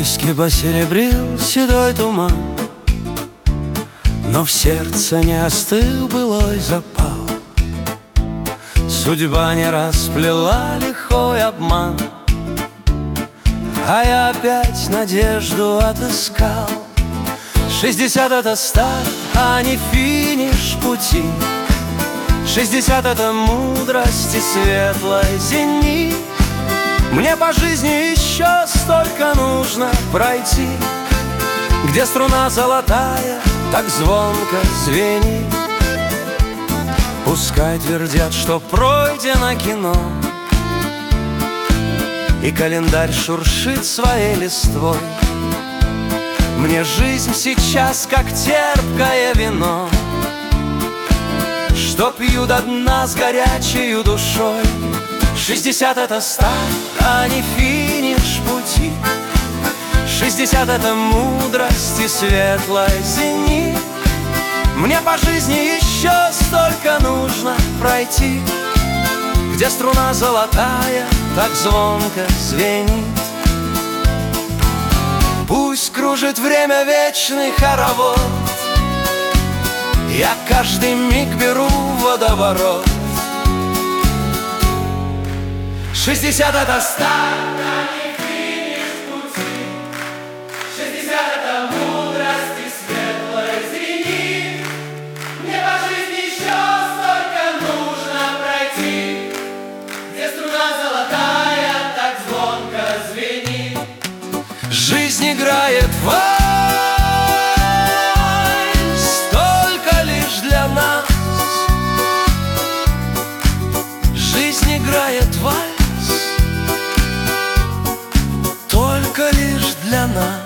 Виски посеребрил седой туман, но в сердце не остыл былой запал. Судьба не расплела лихой обман, а я опять надежду отыскал. 60 — это старт, а не финиш пути. 60 — это мудрость и светлый зенит. Мне по жизни еще столько нужно пройти, где струна золотая так звонко звенит. Пускай твердят, что пройдено кино, и календарь шуршит своей листвой. Мне жизнь сейчас как терпкое вино, что пью до дна с горячей душой. 60 — это старт, а не финиш пути. 60 — это мудрость и светлый зенит. Мне по жизни еще столько нужно пройти, где струна золотая так звонко звенит. Пусть кружит время вечный хоровод, я каждый миг беру в водоворот. 60 — это старт, а не финиш пути. 60 — это мудрость и светлый зенит. Мне по жизни еще столько нужно пройти, где струна золотая так звонко звенит. Жизнь играет вальс только лишь для нас. Жизнь играет вальс только лишь для нас.